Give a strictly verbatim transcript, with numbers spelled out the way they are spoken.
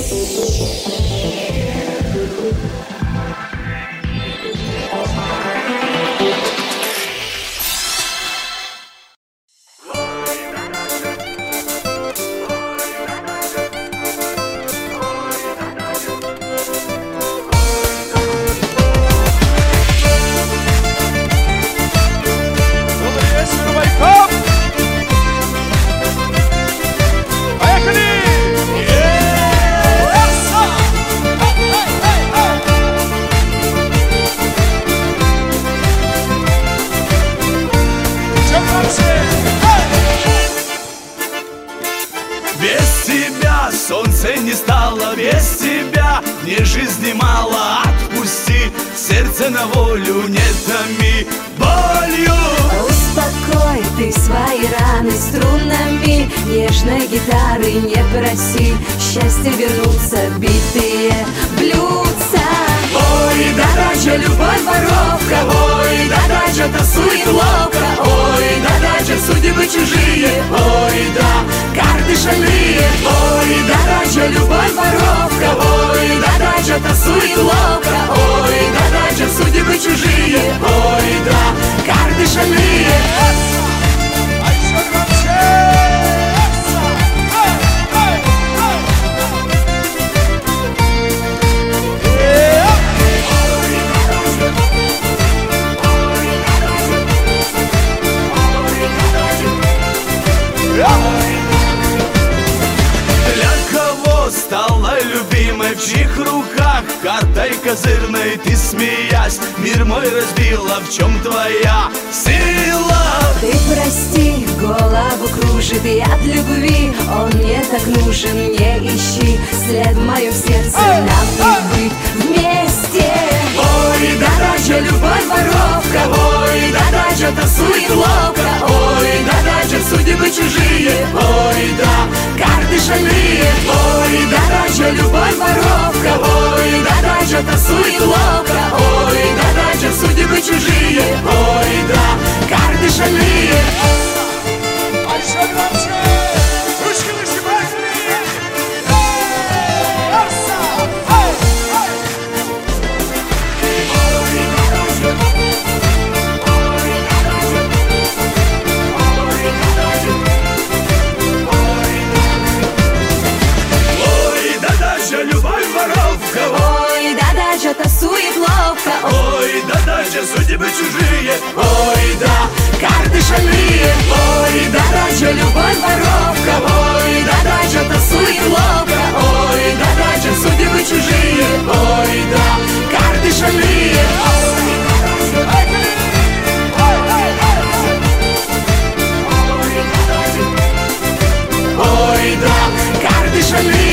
Без тебя солнце не стало, без тебя мне жизни мало. Отпусти сердце на волю, не томи болью. Успокой ты свои раны струнами нежной гитары, не проси счастья вернуться, битые блюдца. Ой, да дача, любовь воровка, ой, да дача, тасует ловко, ой, да дача, судьбы чужие, ой, да, карты шальные. Ой, да дача, любовь воровка, ой, да дача, тасует ловко, ой, да дача, судьбы чужие, ой, да, карты шальные. Для кого стала любимой, в чьих руках картой козырной ты, смеясь, мир мой разбила? В чем твоя сила? Ты прости, голову кружит, и от любви он мне так нужен. Не ищи след в моем сердце, нам не быть вместе. Ой, да дача, любовь воровка, ой, да дача, тасует ловко, ой, да дача, судьбы чужие, ой, да, карты шальные. Ой, да дача, любовь воровка, ой, да дача, тасует ловко, ой, да дача, судьбы чужие, ой, да, карты шальные. Ручки выше, тасует ловко, ой, да дача, судьбы чужие, ой, да, карты шальные. Ой, да дача, любовь воровка, ой, да дача, тасует ловко, ой, да дача, судьбы чужие, ой, да, карты шальные. Ой, да, карты шальные.